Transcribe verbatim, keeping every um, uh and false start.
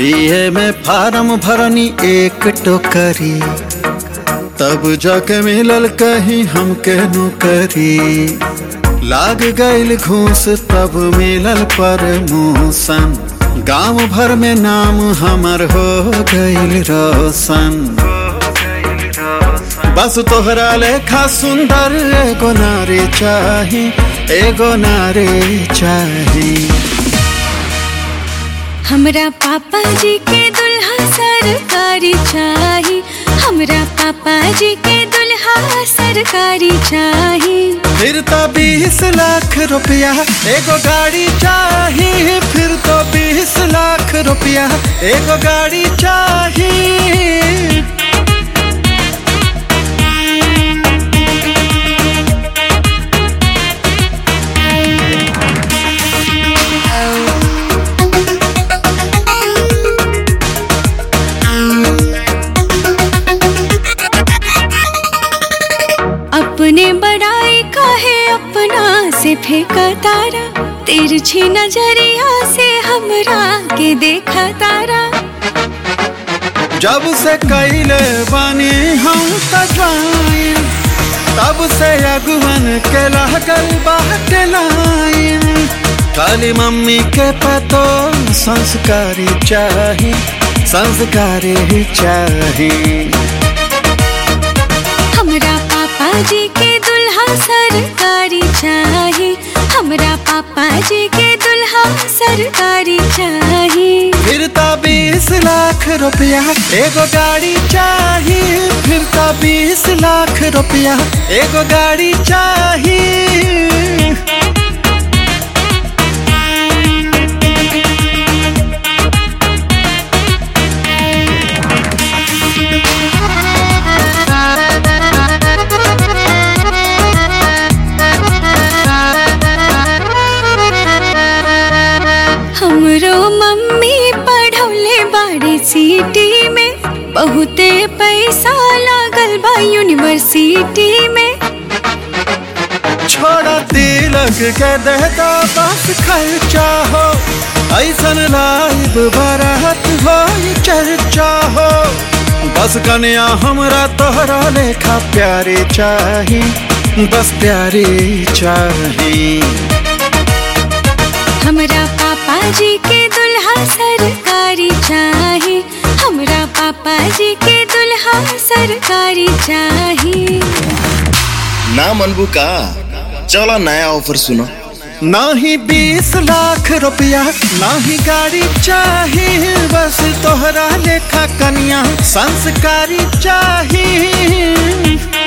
BA में form भरनी एक टोकरी, तब जाके मिलल कहीं हमके नौकरी। लाग गईल घूस तब मिलल प्रमोशन, गांव भर में नाम हमर हो गईल रोशन। बस तोहरा लेखा सुंदर एगो नारी चाही, एगो नारी चाही। हमरा पापा जी के दुल्हा सरकारी चाही, हमरा पापा जी के दुल्हा सरकारी चाही। फिर तो बीस लाख रुपया एगो गाड़ी चाही, फिर तो बीस लाख रुपया एगो गाड़ी चाही। अपने बड़ाई काहे अपना से फेंका तारा, तिरछी नजरिया से हमरा के देखा तारा। जब से कैले बानी हम तजवाइन, तब से अगुवन के लागल बाटे लाइन। खाली मम्मी के पतो संस्कारी चाही, संस्कारी चाही। हमरा पापा जी के दुल्हा सरकारी चाही, हमरा पापा जी के दुल्हा सरकारी चाही। फिर तो बीस लाख रुपया एगो गाड़ी चाही, फिर तो बीस लाख रुपया एगो गाड़ी चाही। हमरो मम्मी पढ़ौले बाड़ी सिटी में, बहुते पैसा लागल बा यूनिवर्सिटी में। छोड़ा तिलक के देता बस खर्चा हो, ऐसन लाइब बारात हो चर्चा हो। बस कन्या हमरा तोहरा लेखा प्यारे चाही, बस प्यारे चाही। हमरा पापा जी के दुल्हा सरकारी चाही, हमरा पापा जी के दुल्हा सरकारी चाही। ना मनबू का, चलो नया ऑफर सुनो। नाही बीस लाख रुपया नाही गाड़ी चाही, बस तोहरा लेखा कन्या संस्कारी चाही।